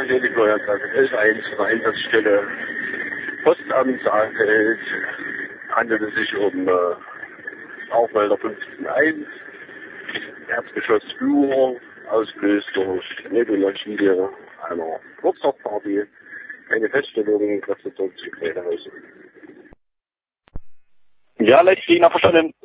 hier die Feuerklasse 11.1 von der Einsatzstelle Postamt Saalfeld. Handelt es sich um Rauchmelder 15.1, Erzgeschossflur, ausgelöst durch Nebelmaschine einer Geburtstagsparty. Eine Feststellung, Kräfte zurück zu Krähenhausen. Ja, Leitstiener verstanden.